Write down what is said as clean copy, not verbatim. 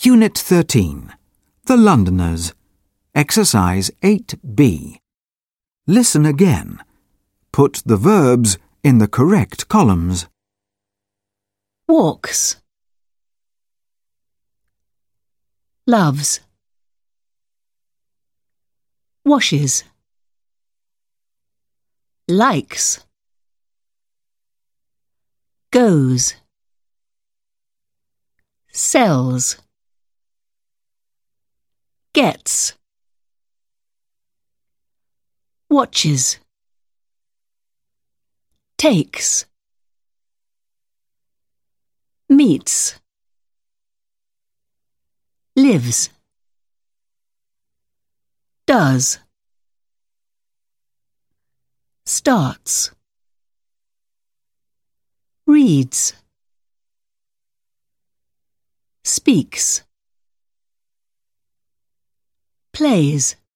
Unit 13. The Londoners. Exercise 8B. Listen again. Put the verbs in the correct columns. Walks, loves, washes, likes, goes, sells, gets, watches, takes, meets, lives, does, starts, reads, speaks, plays,